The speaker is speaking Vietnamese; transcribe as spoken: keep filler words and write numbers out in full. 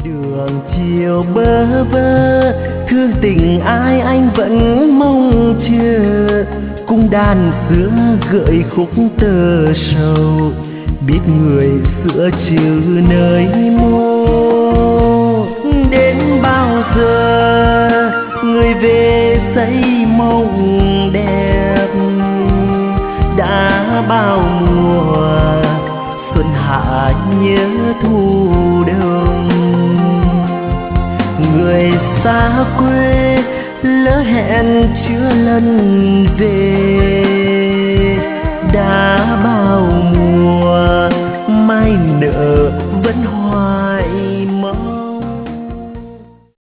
đường chiều bơ vơ, thương tình ai anh vẫn mong chờ. Cung đàn xưa gợi khúc tơ sầu, biết người xưa trừ nơi mô. Đến bao giờ người về xây mộng đẹp, đã bao mùa xuân hạ nhớ thu đông. Người xa quê lỡ hẹn chưa lần về,